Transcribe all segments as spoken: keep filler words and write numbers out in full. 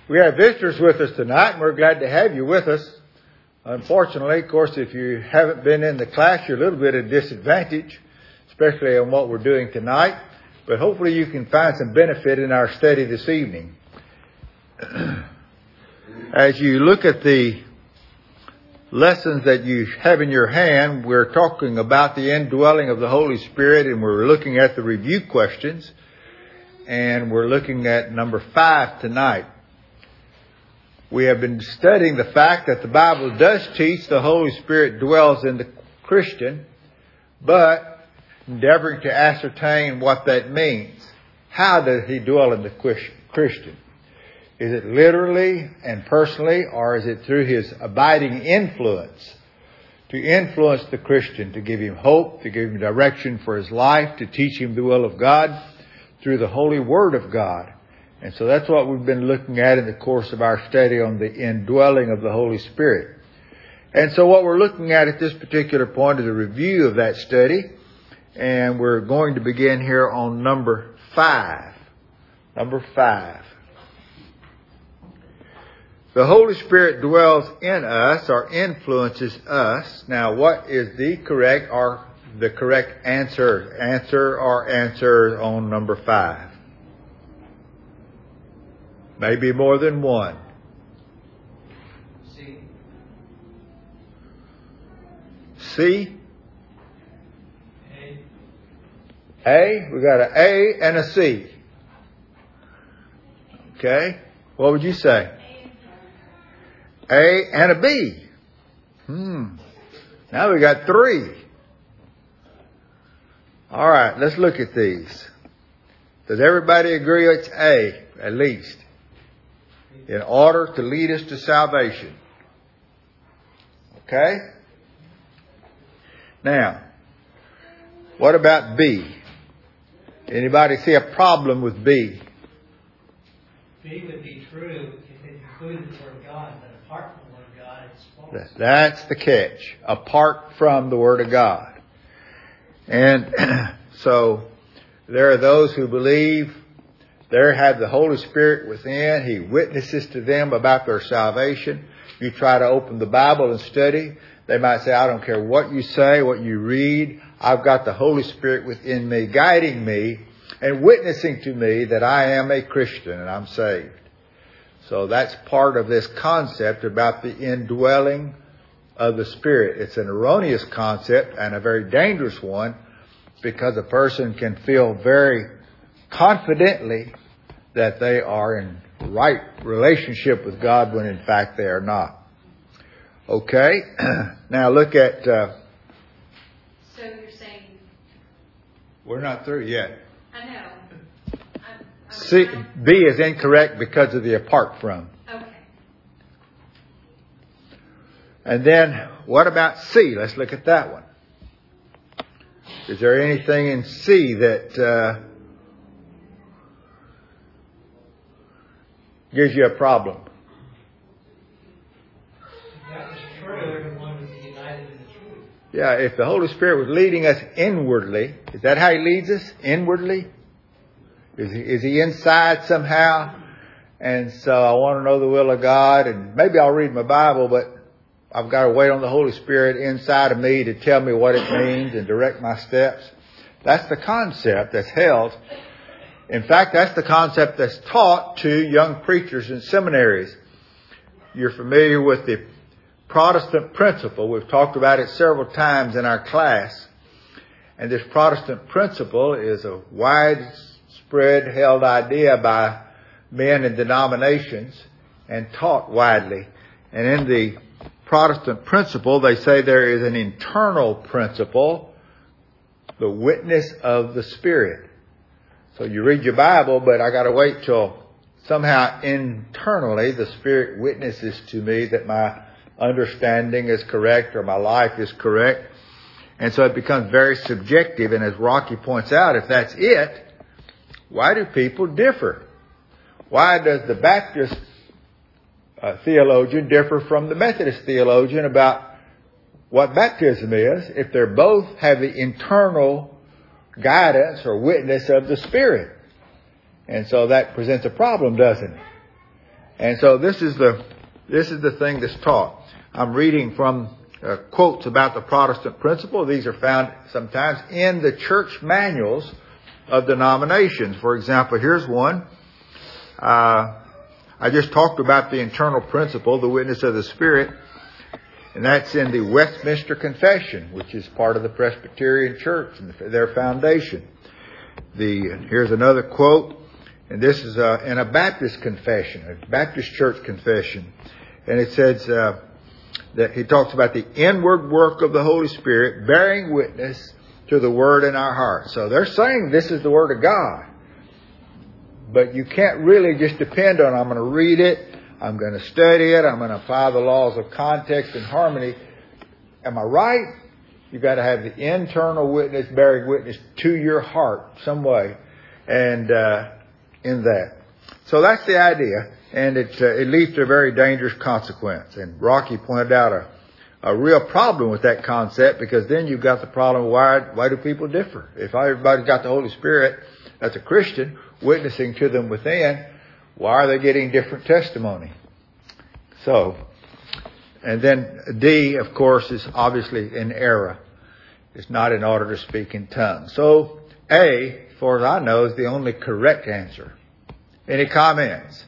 We have visitors with us tonight, and we're glad to have you with us. Unfortunately, of course, if you haven't been in the class, you're a little bit at a disadvantage, especially on what we're doing tonight. But hopefully you can find some benefit in our study this evening. As you look at the lessons that you have in your hand, we're talking about the indwelling of the Holy Spirit, and we're looking at the review questions. And we're looking at number five tonight. We have been studying the fact that the Bible does teach the Holy Spirit dwells in the Christian, but endeavoring to ascertain what that means. How does he dwell in the Christian? Is it literally and personally, or is it through his abiding influence? To influence the Christian, to give him hope, to give him direction for his life, to teach him the will of God through the Holy Word of God. And so that's what we've been looking at in the course of our study on the indwelling of the Holy Spirit. And so what we're looking at at this particular point is a review of that study. And we're going to begin here on number five. Number five. The Holy Spirit dwells in us or influences us. Now, what is the correct or the correct answer? Answer or answers on number five? Maybe more than one. C. C? A. A? We got an A and a C. Okay. What would you say? A and a B. Hmm. Now we got three. All right, let's look at these. Does everybody agree it's A, at least? In order to lead us to salvation. Okay? Now, what about B? Anybody see a problem with B? B would be true if it included the Word of God, but apart from the Word of God, it's false. That's the catch. Apart from the Word of God. And so, there are those who believe they have the Holy Spirit within. He witnesses to them about their salvation. You try to open the Bible and study. They might say, I don't care what you say, what you read. I've got the Holy Spirit within me, guiding me and witnessing to me that I am a Christian and I'm saved. So that's part of this concept about the indwelling of the Spirit. It's an erroneous concept and a very dangerous one because a person can feel very confidently that they are in right relationship with God when in fact they are not. Okay, now look at... Uh, so you're saying... We're not through yet. I know. I'm, I'm C, trying... B is incorrect because of the apart from. Okay. And then what about C? Let's look at that one. Is there anything in C that... Uh, gives you a problem? That was true. Everyone would be united in the truth. Yeah, if the Holy Spirit was leading us inwardly, is that how He leads us? Inwardly? Is He, is he inside somehow? And so I want to know the will of God, and maybe I'll read my Bible, but I've got to wait on the Holy Spirit inside of me to tell me what it means and direct my steps. That's the concept that's held. In fact, that's the concept that's taught to young preachers in seminaries. You're familiar with the Protestant principle. We've talked about it several times in our class. And this Protestant principle is a widespread held idea by men in denominations and taught widely. And in the Protestant principle, they say there is an internal principle, the witness of the Spirit. So you read your Bible, but I got to wait till somehow internally the Spirit witnesses to me that my understanding is correct or my life is correct. And so it becomes very subjective. And as Rocky points out, if that's it, why do people differ? Why does the Baptist uh, theologian differ from the Methodist theologian about what baptism is if they both have the internal guidance or witness of the Spirit? And so that presents a problem, doesn't it? And so this is the this is the thing that's taught. I'm reading from uh, quotes about the Protestant principle. These are found sometimes in the church manuals of denominations. For example, here's one. Uh, I just talked about the internal principle, the witness of the Spirit, and that's in the Westminster Confession, which is part of the Presbyterian Church and their foundation. The here's another quote, and this is uh, in a Baptist confession, a Baptist church confession, and it says uh, that he talks about the inward work of the Holy Spirit bearing witness to the Word in our hearts. So they're saying this is the Word of God. But you can't really just depend on, I'm going to read it, I'm going to study it, I'm going to apply the laws of context and harmony. Am I right? You've got to have the internal witness bearing witness to your heart some way. And uh, in that. So that's the idea. And it, uh, it leads to a very dangerous consequence. And Rocky pointed out a, a real problem with that concept, because then you've got the problem, why, why do people differ? If everybody's got the Holy Spirit, that's a Christian, witnessing to them within, why are they getting different testimony? So, and then D, of course, is obviously in error. It's not in order to speak in tongues. So, A, as far as I know, is the only correct answer. Any comments?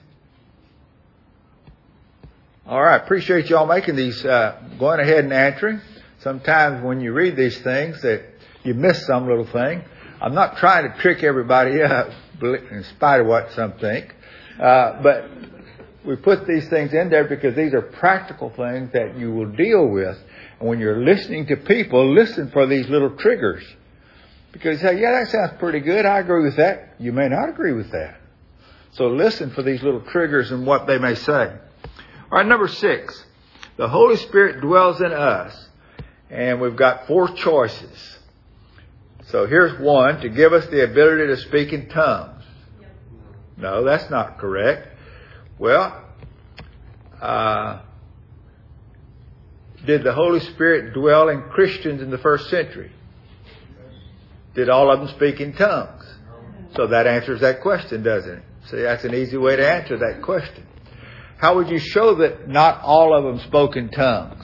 All right, appreciate y'all making these, uh, going ahead and answering. Sometimes when you read these things that you miss some little thing. I'm not trying to trick everybody up, in spite of what some think. Uh, but we put these things in there because these are practical things that you will deal with. And when you're listening to people, listen for these little triggers. Because you say, yeah, that sounds pretty good. I agree with that. You may not agree with that. So listen for these little triggers and what they may say. All right, number six. The Holy Spirit dwells in us. And we've got four choices. So here's one, to give us the ability to speak in tongues. No, that's not correct. Well, uh, did the Holy Spirit dwell in Christians in the first century? Did all of them speak in tongues? So that answers that question, doesn't it? See, that's an easy way to answer that question. How would you show that not all of them spoke in tongues?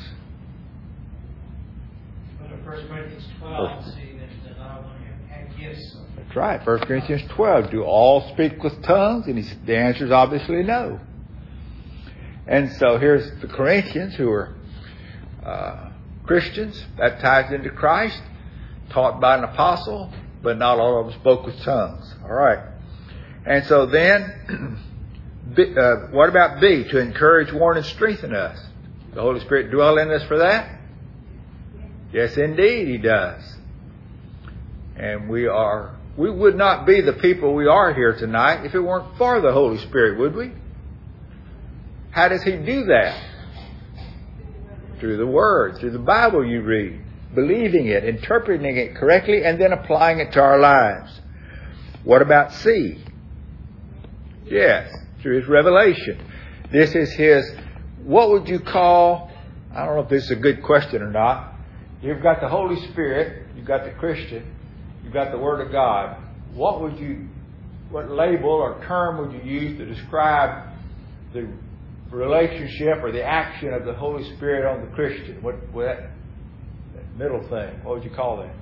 Go to First Corinthians twelve, see that not all have gifts. That's right. First Corinthians twelve. Do all speak with tongues? And he, the answer is obviously no. And so here's the Corinthians, who are uh, Christians, baptized into Christ, taught by an apostle, but not all of them spoke with tongues. All right. And so then, uh, what about B? To encourage, warn, and strengthen us. The Holy Spirit dwell in us for that? Yes, indeed, He does. And we are, we would not be the people we are here tonight if it weren't for the Holy Spirit, would we? How does He do that? Through the Word, through the Bible you read, believing it, interpreting it correctly, and then applying it to our lives. What about C? Yes, through His revelation. This is His, what would you call, I don't know if this is a good question or not. You've got the Holy Spirit, you've got the Christian, you've got the Word of God. What would you, what label or term would you use to describe the relationship or the action of the Holy Spirit on the Christian? What, what that, that middle thing, what would you call that?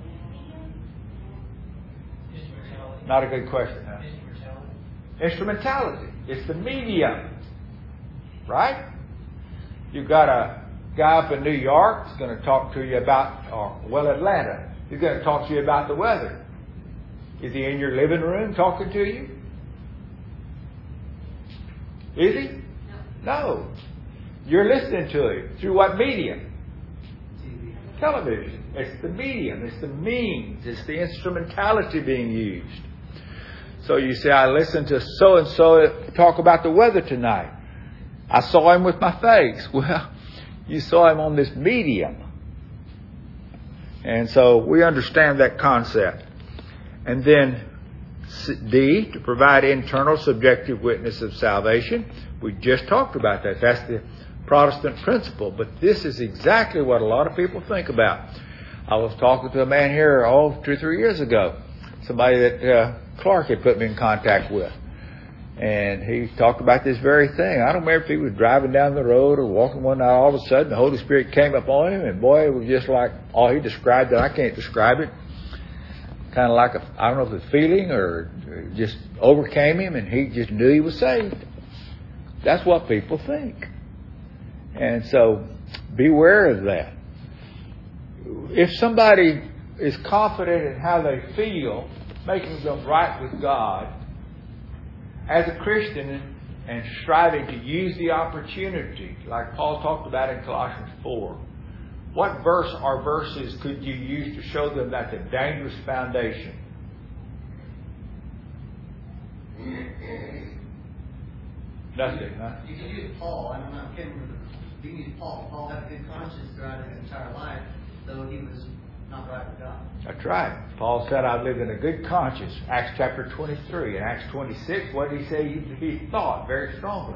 Instrumentality. Not a good question, huh? Instrumentality. Instrumentality. It's the medium. Right? You've got a guy up in New York who's going to talk to you about, or well, Atlanta. He's going to talk to you about the weather. Is he in your living room talking to you? Is he? No. You're listening to him. Through what medium? T V. Television. It's the medium. It's the means. It's the instrumentality being used. So you say, I listened to so-and-so talk about the weather tonight. I saw him with my face. Well, you saw him on this medium. And so we understand that concept. And then D, to provide internal subjective witness of salvation. We just talked about that. That's the Protestant principle. But this is exactly what a lot of people think about. I was talking to a man here, oh, two or three years ago. Somebody that uh, Clark had put me in contact with. And he talked about this very thing. I don't remember if he was driving down the road or walking one night. All of a sudden, the Holy Spirit came upon him, and boy, it was just like, oh, he described it. I can't describe it. Kind of like a, I don't know if it's feeling or just overcame him, and he just knew he was saved. That's what people think. And so, beware of that. If somebody is confident in how they feel, making them right with God, as a Christian and striving to use the opportunity, like Paul talked about in Colossians four, what verse or verses could you use to show them that's a dangerous foundation? Nothing, huh? You can use Paul. I don't know. I can't remember. You can use Paul. Paul had a good conscience throughout his entire life, though he was not right with God. That's right. Paul said, I live in a good conscience. Acts chapter twenty-three. In Acts twenty-six, what did he say? He, he thought very strongly.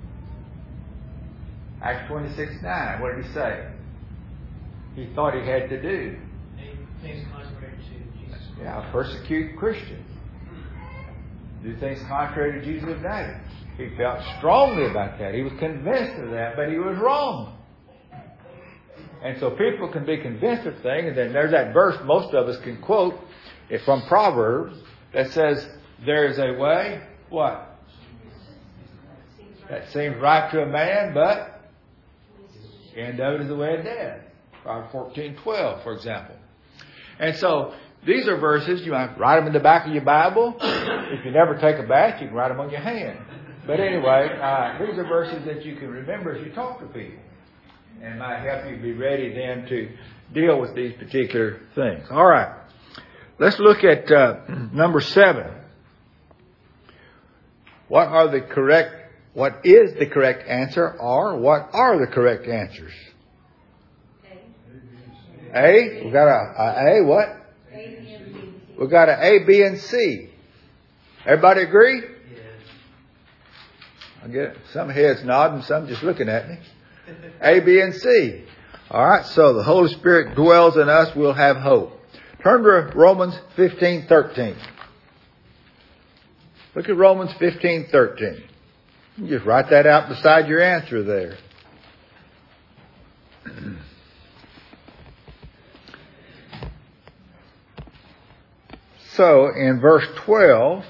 Acts twenty-six nine, what did he say? He thought he had to do. Things contrary to Jesus Christ. Yeah, persecute Christians. Do things contrary to Jesus' name. He felt strongly about that. He was convinced of that, but he was wrong. And so people can be convinced of things, and then there's that verse most of us can quote it from Proverbs that says, there is a way, what? That seems right to a man, but the end of it is the way of death. Proverbs fourteen twelve, for example. And so these are verses, you might write them in the back of your Bible. If you never take a bath, you can write them on your hand. But anyway, uh, these are verses that you can remember as you talk to people. And might help you be ready then to deal with these particular things. All right. Let's look at uh, number seven. What are the correct, what is the correct answer, or what are the correct answers? A. A? We got a, a A, what? A, B, and C. We got a A, B, and C. Everybody agree? Yes. I get some heads nodding, some just looking at me. A, B, and C. All right, so the Holy Spirit dwells in us. We'll have hope. Turn to Romans fifteen thirteen. Look at Romans fifteen thirteen. You just write that out beside your answer there. So, in verse twelve,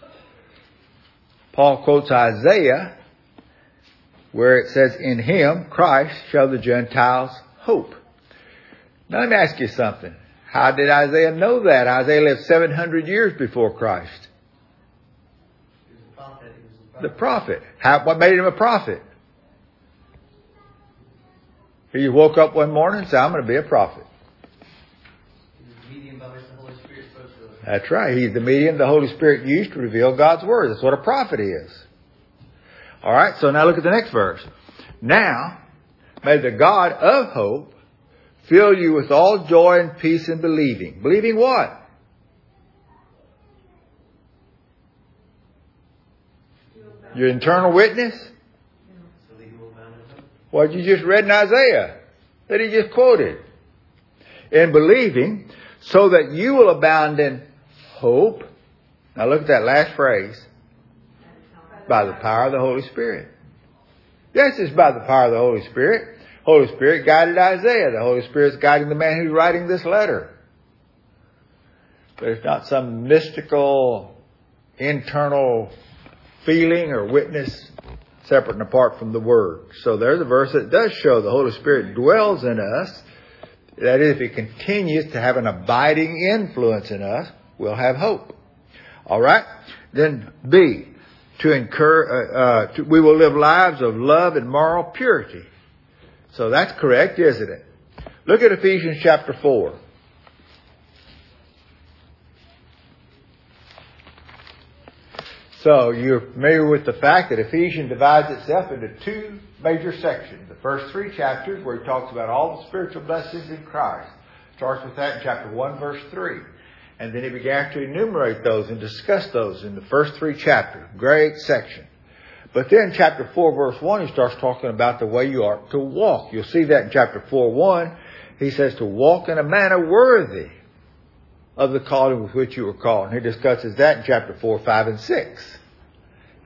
Paul quotes Isaiah, where it says, in Him, Christ, shall the Gentiles hope. Now let me ask you something. How did Isaiah know that? Isaiah lived seven hundred years before Christ. He was a prophet. He was a prophet. The prophet. How, what made him a prophet? He woke up one morning and said, I'm going to be a prophet. He was the medium by which the Holy Spirit spoke to us. That's right. He's the medium the Holy Spirit used to reveal God's Word. That's what a prophet is. All right, so now look at the next verse. Now, may the God of hope fill you with all joy and peace in believing. Believing what? Your internal witness? So that you will abound in hope. What you just read in Isaiah that he just quoted. In believing, so that you will abound in hope. Now look at that last phrase. By the power of the Holy Spirit. Yes, it's by the power of the Holy Spirit. Holy Spirit guided Isaiah. The Holy Spirit's guiding the man who's writing this letter. But it's not some mystical, internal feeling or witness separate and apart from the Word. So there's a verse that does show the Holy Spirit dwells in us. That is, if it continues to have an abiding influence in us, we'll have hope. All right? Then B. To incur, uh, uh, to, we will live lives of love and moral purity. So that's correct, isn't it? Look at Ephesians chapter four. So you're familiar with the fact that Ephesians divides itself into two major sections. The first three chapters where he talks about all the spiritual blessings in Christ. Starts with that in chapter one, verse three. And then he began to enumerate those and discuss those in the first three chapters. Great section. But then chapter four, verse one, he starts talking about the way you are to walk. You'll see that in chapter four, one. He says to walk in a manner worthy of the calling with which you were called. And he discusses that in chapter four, five, and six.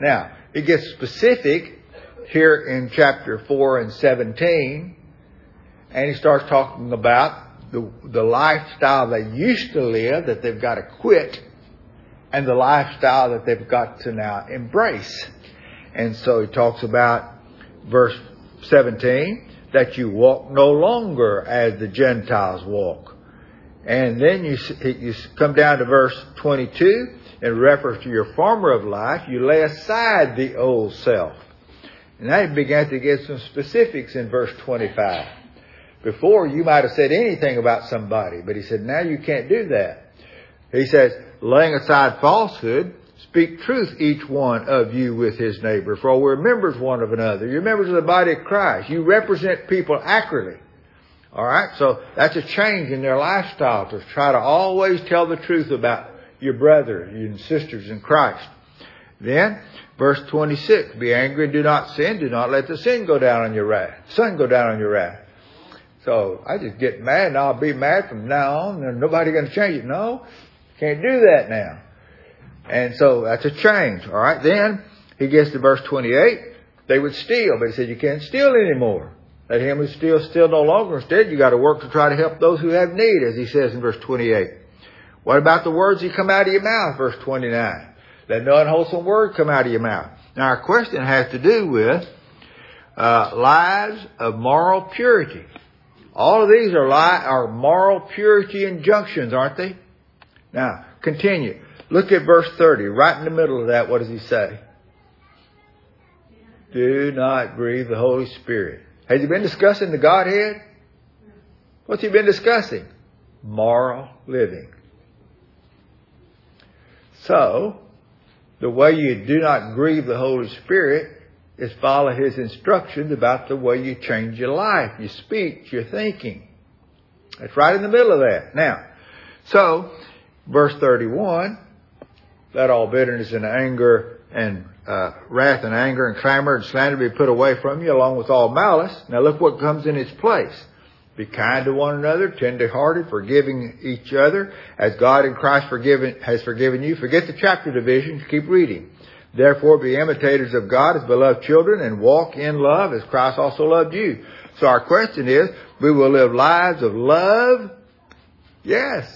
Now, it gets specific here in chapter four and seventeen, and he starts talking about the, the lifestyle they used to live that they've got to quit, and the lifestyle that they've got to now embrace. And so he talks about verse seventeen, that you walk no longer as the Gentiles walk. And then you, you come down to verse twenty-two, in reference to your former of life, you lay aside the old self. And now he began to get some specifics in verse twenty-five. Before, you might have said anything about somebody, but he said, now you can't do that. He says, laying aside falsehood, speak truth each one of you with his neighbor, for we're members one of another. You're members of the body of Christ. You represent people accurately. All right? So that's a change in their lifestyle, to try to always tell the truth about your brothers and sisters in Christ. Then, verse twenty-six, be angry and do not sin. Do not let the sin go down on your wrath. Sun go down on your wrath. So I just get mad and I'll be mad from now on. There's nobody going to change it. No, can't do that now. And so that's a change. All right. Then he gets to verse twenty-eight. They would steal, but he said you can't steal anymore. Let him who steals steal no longer. Instead, you got to work to try to help those who have need, as he says in verse twenty-eight. What about the words that come out of your mouth? Verse twenty-nine. Let no unwholesome word come out of your mouth. Now our question has to do with uh, lives of moral purity. All of these are, li- are moral purity injunctions, aren't they? Now, continue. Look at verse thirty. Right in the middle of that, what does he say? Do not grieve the Holy Spirit. Has he been discussing the Godhead? What's he been discussing? Moral living. So, the way you do not grieve the Holy Spirit is follow his instructions about the way you change your life, your speech, your thinking. That's right in the middle of that. Now, so, verse thirty-one, let all bitterness and anger and uh, wrath and anger and clamor and slander be put away from you, along with all malice. Now look what comes in its place. Be kind to one another, tender-hearted, forgiving each other, as God in Christ forgiven, has forgiven you. Forget the chapter divisions. Keep reading. Therefore, be imitators of God as beloved children, and walk in love as Christ also loved you. So our question is, we will live lives of love? Yes.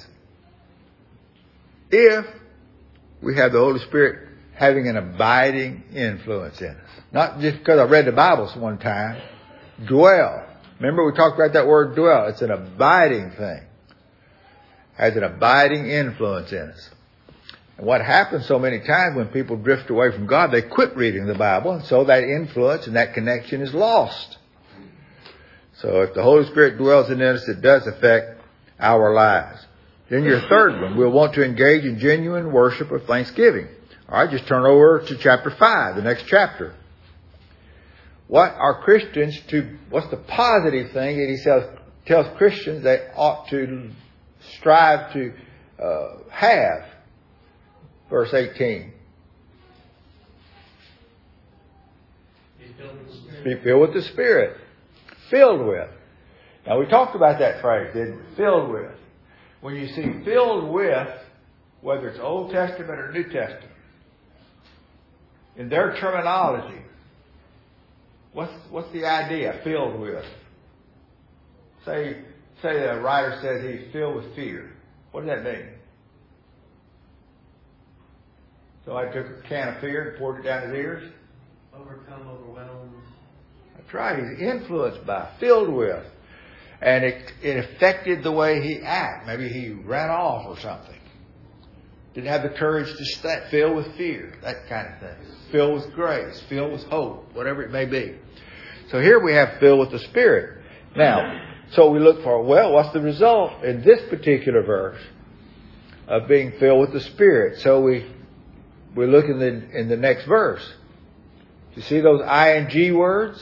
If we have the Holy Spirit having an abiding influence in us. Not just because I read the Bible one time. Dwell. Remember we talked about that word dwell. It's an abiding thing. Has an abiding influence in us. And what happens so many times when people drift away from God, they quit reading the Bible, and so that influence and that connection is lost. So if the Holy Spirit dwells in us, it does affect our lives. Then your third one, we'll want to engage in genuine worship of thanksgiving. All right, just turn over to chapter five, the next chapter. What are Christians to, what's the positive thing that he says, tells Christians they ought to strive to uh, have? Verse eighteen. Be filled with the Spirit. Be filled with the Spirit. Filled with. Now we talked about that phrase, didn't we? Filled with. When you see filled with, whether it's Old Testament or New Testament, in their terminology, what's what's the idea? Filled with. Say say the writer says he's filled with fear. What does that mean? So I took a can of fear and poured it down his ears. Overcome, overwhelmed. That's right. He's influenced by, filled with. And it, it affected the way he acted. Maybe he ran off or something. Didn't have the courage to stay. Filled with fear. That kind of thing. Filled with grace. Filled with hope. Whatever it may be. So here we have filled with the Spirit. Now, so we look for, well, what's the result in this particular verse of being filled with the Spirit? So we we look in the in the next verse. You see those I N G words?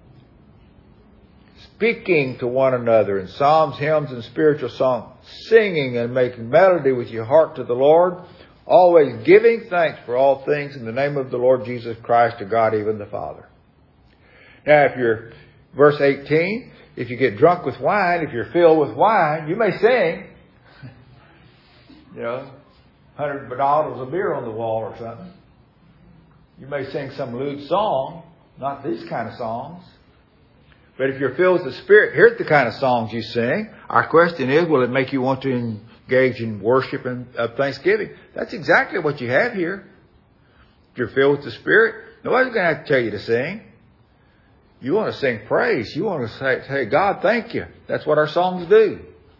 Speaking to one another in psalms, hymns, and spiritual songs, singing and making melody with your heart to the Lord, always giving thanks for all things in the name of the Lord Jesus Christ to God, even the Father. Now, if you're, verse eighteen, if you get drunk with wine, if you're filled with wine, you may sing, you know, hundred bottles of beer on the wall or something. You may sing some lewd song, not these kind of songs. But if you're filled with the Spirit, here's the kind of songs you sing. Our question is, will it make you want to engage in worship and of thanksgiving? That's exactly what you have here. If you're filled with the Spirit, nobody's going to have to tell you to sing. You want to sing praise. You want to say, hey, God, thank you. That's what our songs do.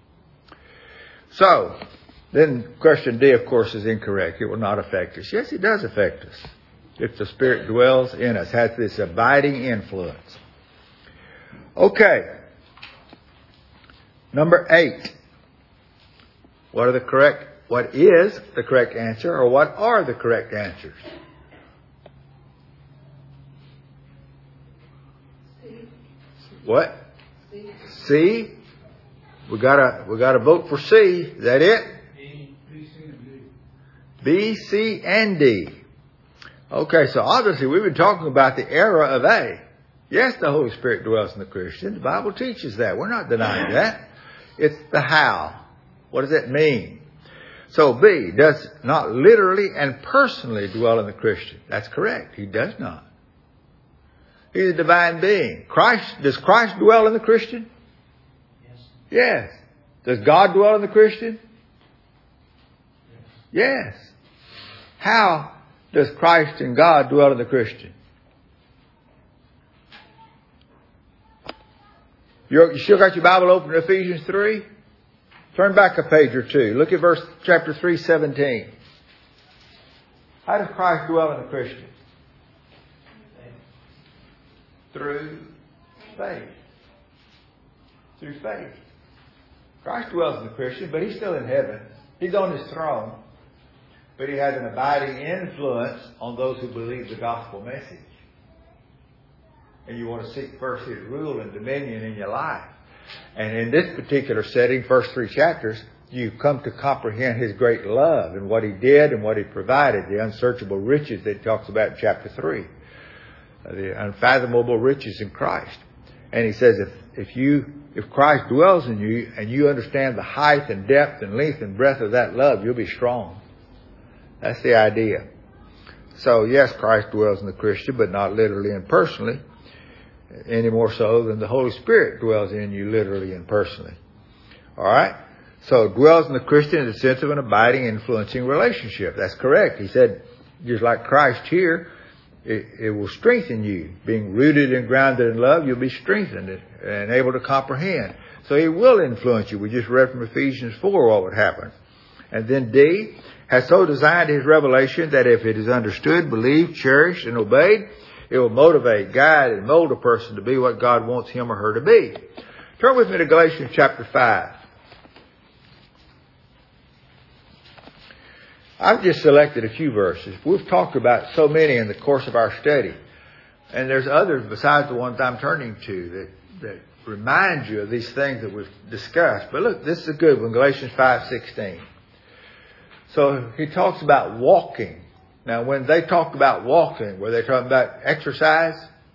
So, then question D, of course, is incorrect. It will not affect us. Yes, it does affect us. If the Spirit dwells in us, has this abiding influence. Okay. Number eight. What are the correct, what is the correct answer, or what are the correct answers? C. What? C. C. We gotta, we gotta vote for C. Is that it? B, B, C, and D. B, C, and D. Okay, so obviously we've been talking about the era of A. Yes, the Holy Spirit dwells in the Christian. The Bible teaches that. We're not denying that. It's the how. What does that mean? So B, does not literally and personally dwell in the Christian. That's correct. He does not. He's a divine being. Christ, does Christ dwell in the Christian? Yes. Yes. Does God dwell in the Christian? Yes. Yes. How does Christ and God dwell in the Christian? You're, you still got your Bible open to Ephesians three? Turn back a page or two. Look at verse chapter three, seventeen. How does Christ dwell in the Christian? Through faith. Through faith. Christ dwells in the Christian, but He's still in heaven. He's on His throne. But He has an abiding influence on those who believe the gospel message. And you want to seek first His rule and dominion in your life. And in this particular setting, first three chapters, you come to comprehend His great love and what He did and what He provided, the unsearchable riches that He talks about in chapter three. The unfathomable riches in Christ. And He says, if, if you, if Christ dwells in you and you understand the height and depth and length and breadth of that love, you'll be strong. That's the idea. So yes, Christ dwells in the Christian, but not literally and personally. Any more so than the Holy Spirit dwells in you literally and personally. Alright? So dwells in the Christian in the sense of an abiding, influencing relationship. That's correct. He said, just like Christ here, it, it will strengthen you. Being rooted and grounded in love, you'll be strengthened and able to comprehend. So He will influence you. We just read from Ephesians four what would happen. And then D, has so designed His revelation that if it is understood, believed, cherished, and obeyed, it will motivate, guide, and mold a person to be what God wants him or her to be. Turn with me to Galatians chapter five. I've just selected a few verses. We've talked about so many in the course of our study. And there's others besides the ones I'm turning to that, that remind you of these things that we've discussed. But look, this is a good one, Galatians five sixteen. So he talks about walking. Now, when they talked about walking, were they talking about exercise?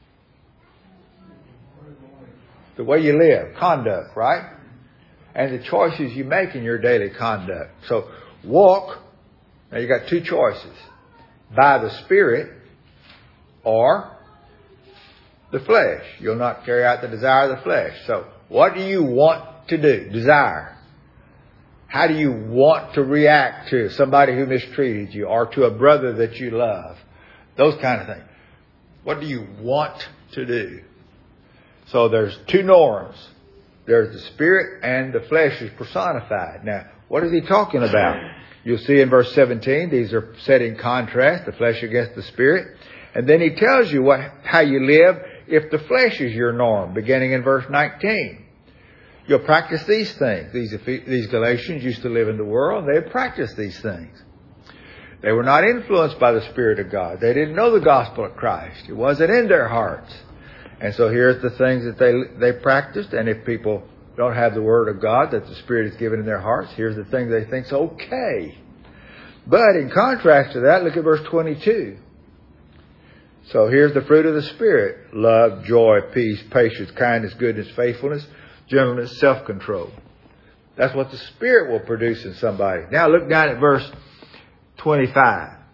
The way you live, conduct, right? And the choices you make in your daily conduct. So, walk. Now, you got two choices. By the Spirit or the flesh. You'll not carry out the desire of the flesh. So, what do you want to do? Desire. How do you want to react to somebody who mistreated you or to a brother that you love? Those kind of things. What do you want to do? So there's two norms. There's the Spirit and the flesh is personified. Now, what is he talking about? You'll see in verse seventeen, these are set in contrast, the flesh against the Spirit. And then he tells you what, how you live if the flesh is your norm, beginning in verse nineteen. You'll practice these things. These, these Galatians used to live in the world. They had practiced these things. They were not influenced by the Spirit of God. They didn't know the gospel of Christ. It wasn't in their hearts. And so here's the things that they, they practiced. And if people don't have the Word of God that the Spirit has given in their hearts, here's the things they think's okay. But in contrast to that, look at verse twenty-two. So here's the fruit of the Spirit. Love, joy, peace, patience, kindness, goodness, faithfulness, gentleness, self-control. That's what the Spirit will produce in somebody. Now look down at verse twenty-five.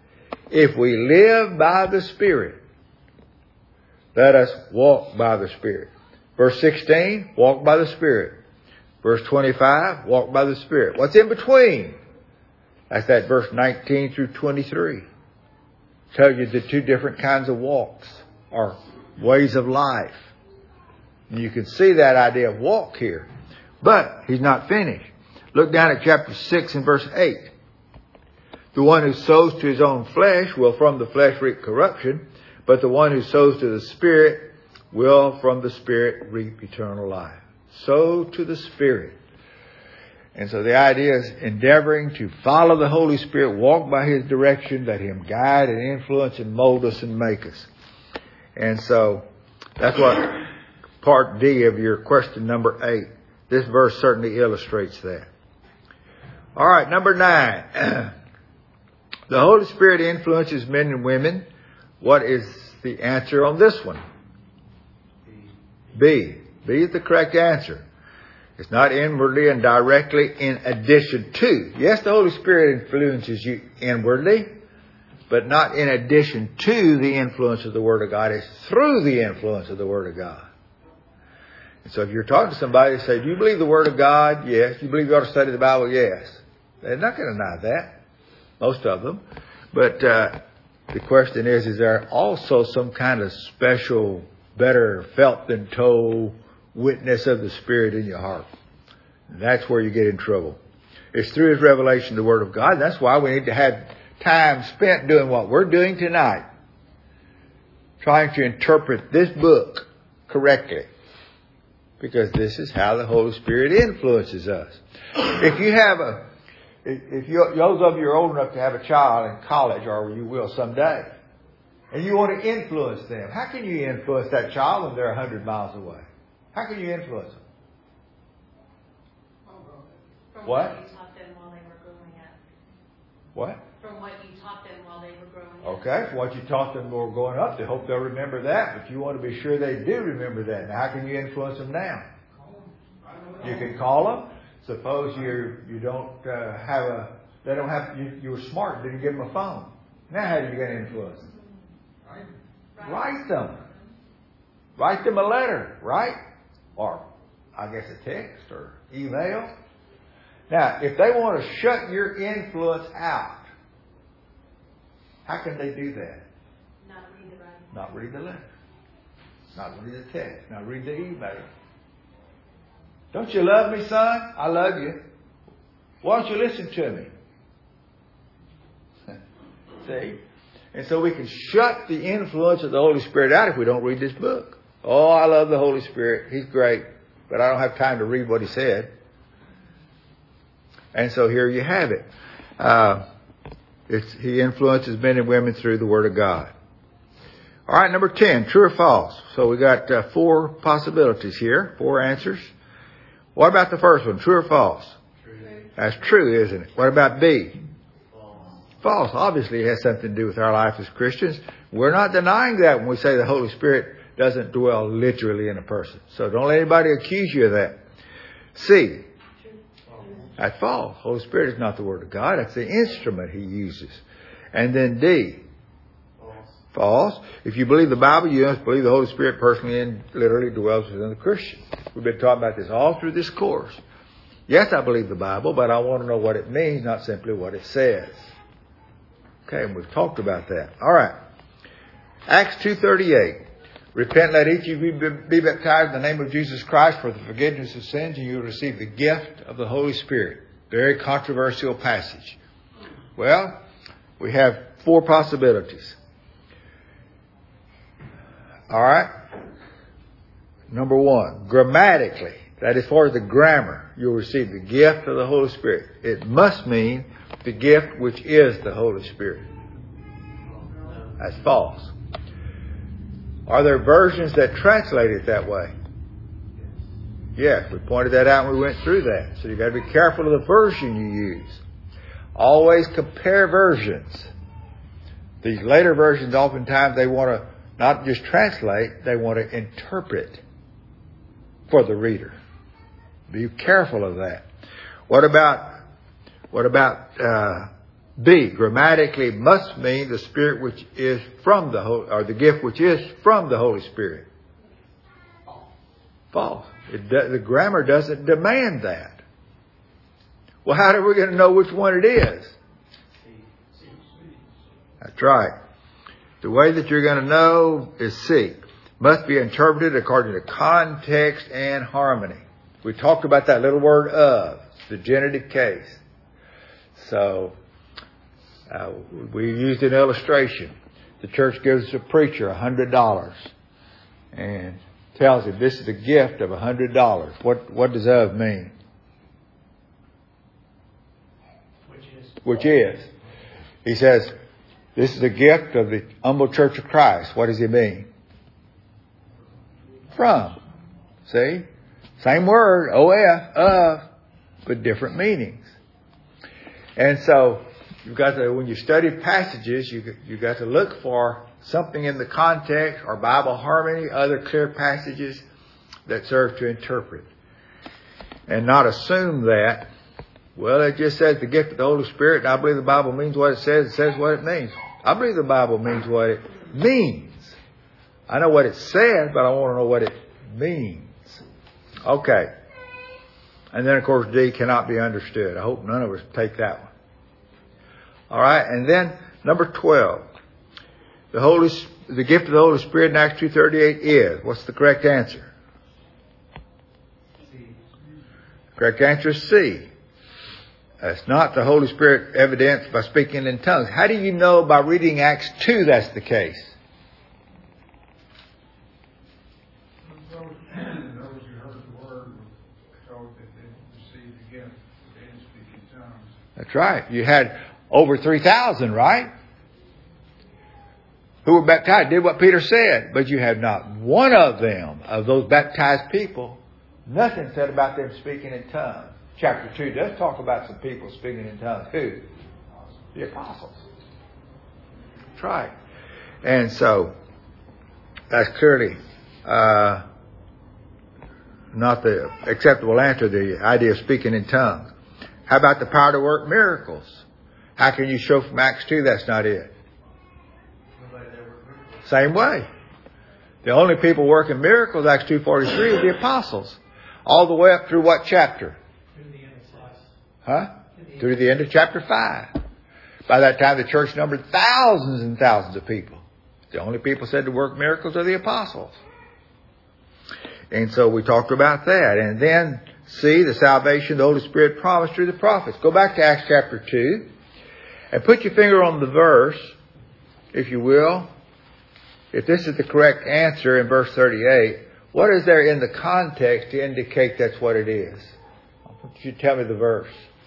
if we live by the Spirit, let us walk by the Spirit. Verse sixteen, walk by the Spirit. Verse twenty-five, walk by the Spirit. What's in between? That's that verse nineteen through twenty-three. Tell you the two different kinds of walks or ways of life. And you can see that idea of walk here. But he's not finished. Look down at chapter six and verse eight. The one who sows to his own flesh will from the flesh reap corruption, but the one who sows to the Spirit will from the Spirit reap eternal life. Sow to the Spirit. And so the idea is endeavoring to follow the Holy Spirit, walk by His direction, let Him guide and influence and mold us and make us. And so that's what part D of your question number eight. This verse certainly illustrates that. All right, number nine. The Holy Spirit influences men and women. What is the answer on this one? B. B is the correct answer. It's not inwardly and directly in addition to. Yes, the Holy Spirit influences you inwardly, but not in addition to the influence of the Word of God. It's through the influence of the Word of God. And so if you're talking to somebody and say, do you believe the Word of God? Yes. Do you believe you ought to study the Bible? Yes. They're not going to deny that. Most of them. But uh, the question is, is there also some kind of special, better felt than told witness of the Spirit in your heart? That's where you get in trouble. It's through His revelation, the Word of God. That's why we need to have time spent doing what we're doing tonight. Trying to interpret this book correctly. Because this is how the Holy Spirit influences us. If you have a, if you, those of you are old enough to have a child in college, or you will someday, and you want to influence them, how can you influence that child when they're a hundred miles away? How can you influence them? From What? what you taught them while they were growing up. What? From what you taught them while they were growing up. Okay, so what you taught them while going up, they hope they'll remember that, but you want to be sure they do remember that. Now, how can you influence them now? You can call them. Suppose you you don't uh, have a, they don't have, you, you were smart, didn't give them a phone. Now how are you going to influence them? Right. Write them. Write them a letter, right? Or, I guess a text or email. Now, if they want to shut your influence out, how can they do that? Not read the writing. Not read the letter. Not read the text. Not read the email. Don't you love me, son? I love you. Why don't you listen to me? See? And so we can shut the influence of the Holy Spirit out if we don't read this book. Oh, I love the Holy Spirit. He's great. But I don't have time to read what He said. And so here you have it. Uh, it's, he influences men and women through the Word of God. All right, number ten, true or false? So we got uh, four possibilities here, four answers. What about the first one, true or false? True. That's true, isn't it? What about B? False. False. Obviously, it has something to do with our life as Christians. We're not denying that when we say the Holy Spirit doesn't dwell literally in a person. So don't let anybody accuse you of that. C. That's false. Holy Spirit is not the Word of God. That's the instrument He uses. And then D. False. False. If you believe the Bible, you must believe the Holy Spirit personally and literally dwells within the Christian. We've been talking about this all through this course. Yes, I believe the Bible, but I want to know what it means, not simply what it says. Okay, and we've talked about that. All right. Acts two thirty-eight. Repent, let each of you be baptized in the name of Jesus Christ for the forgiveness of sins, and you will receive the gift of the Holy Spirit. Very controversial passage. Well, we have four possibilities. All right. Number one, grammatically, that is for the grammar, you'll receive the gift of the Holy Spirit. It must mean the gift which is the Holy Spirit. That's false. Are there versions that translate it that way? Yes, we pointed that out when we went through that. So you've got to be careful of the version you use. Always compare versions. These later versions, oftentimes, they want to not just translate, they want to interpret for the reader. Be careful of that. What about, what about, uh, be. Grammatically must mean the Spirit which is from the Holy, or the gift which is from the Holy Spirit. False. It do, the grammar doesn't demand that. Well, how are we going to know which one it is? That's right. The way that you're going to know is see. Must be interpreted according to context and harmony. We talked about that little word of, the genitive case. So, uh, we used an illustration. The church gives a preacher a hundred dollars and tells him this is a gift of a hundred dollars. What what does of mean? Which is. Which is. He says, this is a gift of the humble church of Christ. What does he mean? From. See? Same word, O F, of, but different meanings. And so, you've got to, when you study passages, you you got to look for something in the context or Bible harmony, other clear passages that serve to interpret. And not assume that, well, it just says the gift of the Holy Spirit, and I believe the Bible means what it says, it says what it means. I believe the Bible means what it means. I know what it says, but I want to know what it means. Okay. And then, of course, D cannot be understood. I hope none of us take that one. All right. And then, number twelve. The Holy, the gift of the Holy Spirit in Acts two thirty-eight is. What's the correct answer? C. Correct answer is C. That's not the Holy Spirit evidenced by speaking in tongues. How do you know by reading Acts two that's the case? Those, those who heard the word were told that they received the gift, but they didn't speak in tongues. That's right. You had over three thousand, right? Who were baptized, did what Peter said. But you had not one of them, of those baptized people, nothing said about them speaking in tongues. Chapter two does talk about some people speaking in tongues. Who? The apostles. That's right. And so, that's clearly uh, not the acceptable answer, the idea of speaking in tongues. How about the power to work miracles? How can you show from Acts two that's not it? Same way. The only people working miracles, Acts two forty-three, is the apostles. All the way up through what chapter? Through the end of class. Huh? Through the end of chapter five. By that time, the church numbered thousands and thousands of people. The only people said to work miracles are the apostles. And so we talked about that. And then, see, the salvation the Holy Spirit promised through the prophets. Go back to Acts chapter two and put your finger on the verse, if you will. If this is the correct answer in verse thirty-eight, what is there in the context to indicate that's what it is? You tell me the verse.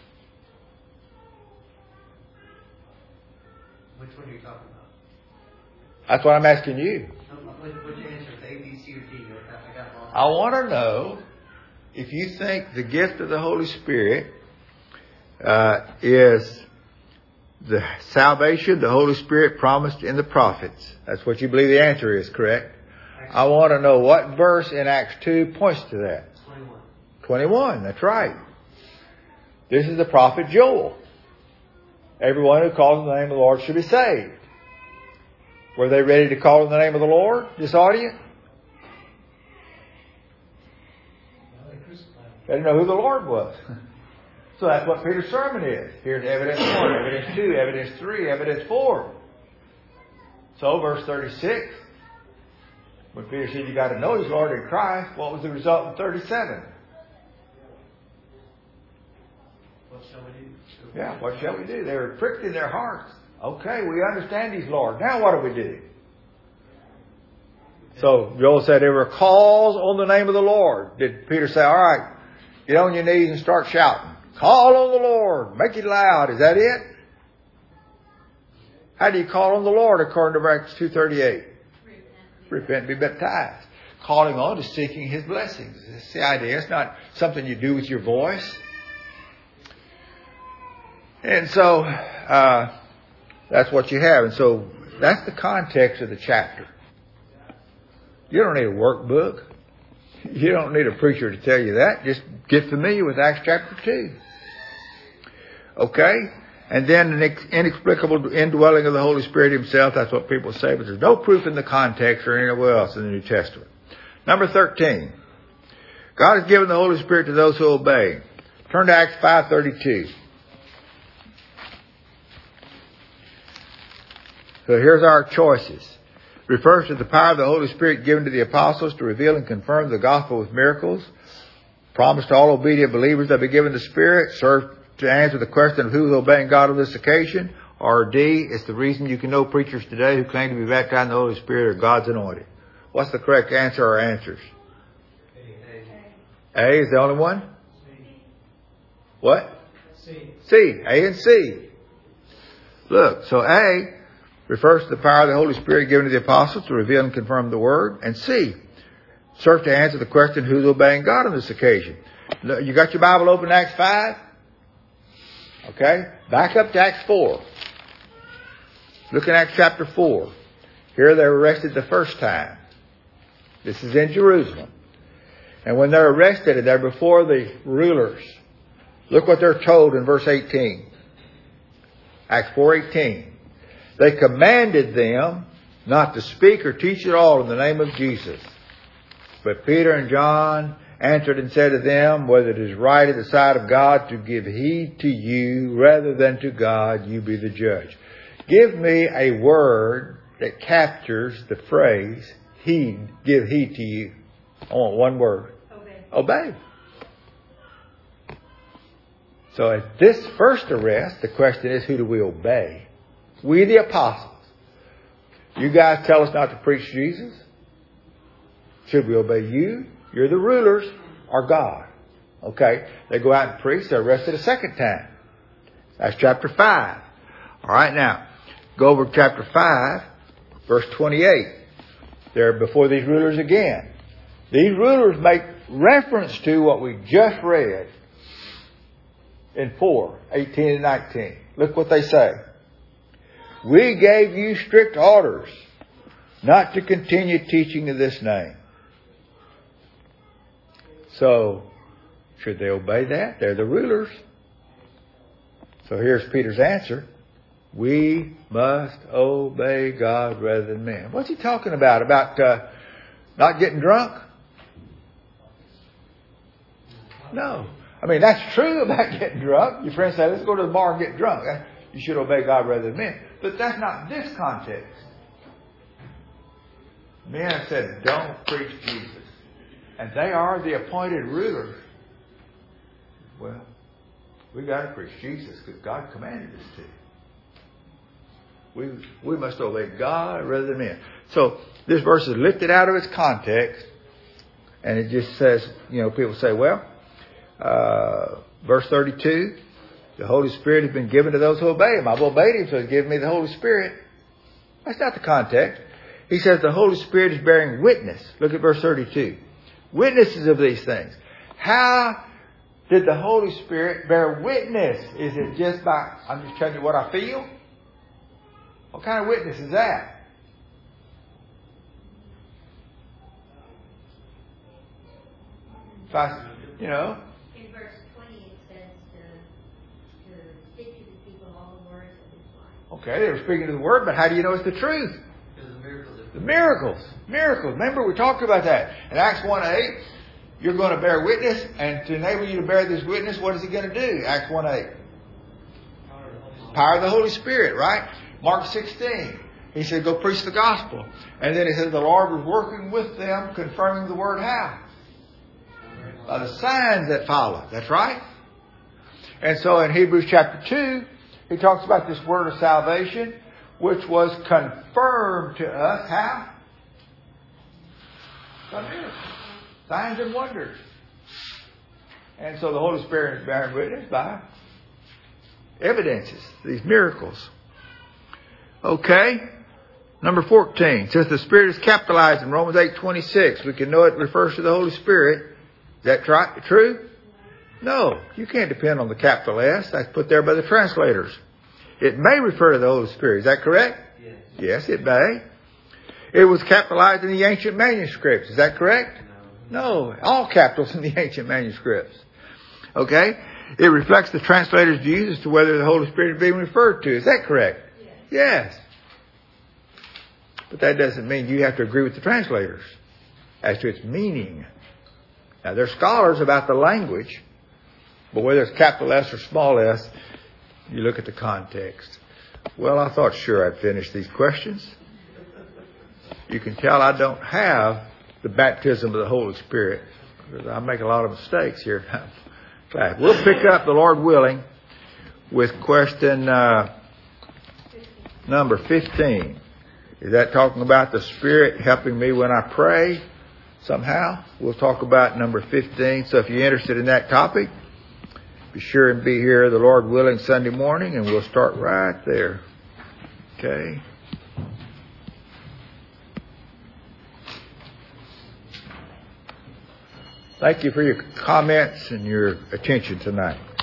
Which one are you talking about? That's what I'm asking you. Which, which answer is A, B, C, or D? I got lost. I want to know if you think the gift of the Holy Spirit uh, is the salvation the Holy Spirit promised in the prophets. That's what you believe the answer is, correct? I want to know what verse in Acts two points to that. twenty-one. twenty-one, that's right. This is the prophet Joel. Everyone who calls on the name of the Lord should be saved. Were they ready to call on the name of the Lord, this audience? They didn't know who the Lord was. So that's what Peter's sermon is. Here's evidence one, evidence two, evidence three, evidence four. So verse thirty-six, when Peter said you got to know He's Lord in Christ, what was the result in thirty-seven? What shall we do? Yeah, what shall we do? They were pricked in their hearts. Okay, we understand He's Lord. Now what do we do? So Joel said there were calls on the name of the Lord. Did Peter say, all right, get on your knees and start shouting? Call on the Lord. Make it loud. Is that it? How do you call on the Lord according to Acts two thirty-eight? Repent. Repent and be baptized. Calling on is seeking His blessings. That's the idea. It's not something you do with your voice. And so, uh, that's what you have. And so, that's the context of the chapter. You don't need a workbook. You don't need a preacher to tell you that. Just get familiar with Acts chapter two. Okay? and then an inexplicable indwelling of the Holy Spirit himself. That's what people say, but there's no proof in the context or anywhere else in the New Testament. Number thirteen. God has given the Holy Spirit to those who obey. Turn to Acts five thirty-two. So here's our choices. Refers to the power of the Holy Spirit given to the apostles to reveal and confirm the gospel with miracles. Promise to all obedient believers that be given the Spirit. Serve to answer the question of who is obeying God on this occasion. Or D, it's the reason you can know preachers today who claim to be baptized in the Holy Spirit are God's anointed. What's the correct answer or answers? A. A is the only one? C. What? C. C. A and C. Look, so A refers to the power of the Holy Spirit given to the apostles to reveal and confirm the Word. And C, serve to answer the question who's obeying God on this occasion. You got your Bible open in Acts five? Okay. Back up to Acts four. Look in Acts chapter four. Here they're arrested the first time. This is in Jerusalem. And when they're arrested and they're before the rulers, look what they're told in verse eighteen. Acts four eighteen. They commanded them not to speak or teach at all in the name of Jesus. But Peter and John answered and said to them, whether it is right in the sight of God to give heed to you rather than to God, you be the judge. Give me a word that captures the phrase, heed, give heed to you. I want one word. Obey. Obey. So at this first arrest, the question is, who do we obey? We the apostles. You guys tell us not to preach Jesus. Should we obey you? You're the rulers or God. Okay. They go out and preach. They're arrested a second time. That's chapter five. All right. Now, go over to chapter five, verse twenty-eight. They're before these rulers again. These rulers make reference to what we just read in four, eighteen and nineteen. Look what they say. We gave you strict orders not to continue teaching in this name. So, should they obey that? They're the rulers. So here's Peter's answer. We must obey God rather than men. What's he talking about? About uh, not getting drunk? No. I mean, that's true about getting drunk. Your friends say, let's go to the bar and get drunk. You should obey God rather than men. But that's not this context. Men said, don't preach Jesus. And they are the appointed rulers. Well, we got to preach Jesus because God commanded us to. We, we must obey God rather than men. So this verse is lifted out of its context. And it just says, you know, people say, well, uh, verse thirty-two, the Holy Spirit has been given to those who obey Him. I've obeyed Him, so He's given me the Holy Spirit. That's not the context. He says the Holy Spirit is bearing witness. Look at verse thirty-two. Witnesses of these things. How did the Holy Spirit bear witness? Is it just by, I'm just telling you what I feel? What kind of witness is that? If I, you know. In verse twenty it says to, to speak to the people all the words of His life. Okay, they were speaking to the Word, but how do you know it's the truth? Because the miracles. The miracles. Miracles. Remember, we talked about that. In Acts one eight, you're going to bear witness, and to enable you to bear this witness, what is He going to do? Acts one eight. Power of the Holy Spirit, right? Mark sixteen. He said, go preach the gospel. And then He says the Lord was working with them, confirming the word how? By the signs that follow. That's right. And so in Hebrews chapter two, he talks about this word of salvation, which was confirmed to us. How? By miracles. Signs and wonders. And so the Holy Spirit is bearing witness by evidences, these miracles. Okay. Number fourteen. Since the Spirit is capitalized in Romans eight twenty-six, we can know it refers to the Holy Spirit. Is that tr- true? No. You can't depend on the capital S. That's put there by the translators. It may refer to the Holy Spirit. Is that correct? Yes. Yes, it may. It was capitalized in the ancient manuscripts. Is that correct? No. No. All capitals in the ancient manuscripts. Okay? it reflects the translator's views as to whether the Holy Spirit is being referred to. Is that correct? Yes. Yes. But that doesn't mean you have to agree with the translators as to its meaning. Now, there are scholars about the language, but whether it's capital S or small s, you look at the context. Well, I thought sure I'd finish these questions. You can tell I don't have the baptism of the Holy Spirit, because I make a lot of mistakes here. We'll pick up, the Lord willing, with question uh, number fifteen. Is that talking about the Spirit helping me when I pray somehow? We'll talk about number fifteen. So if you're interested in that topic, be sure and be here, the Lord willing, Sunday morning, and we'll start right there. Okay? Thank you for your comments and your attention tonight.